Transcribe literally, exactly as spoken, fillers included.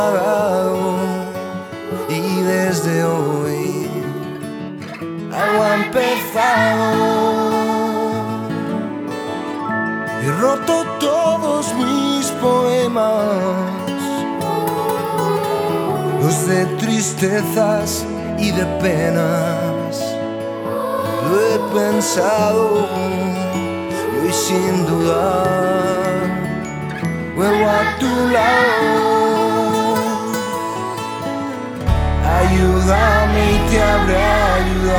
y desde hoy algo ha empezado. He roto todos mis poemas, los de tristezas y de penas. Lo he pensado y hoy sin dudar vuelvo a tu lado. Ayúdame y te abrazo.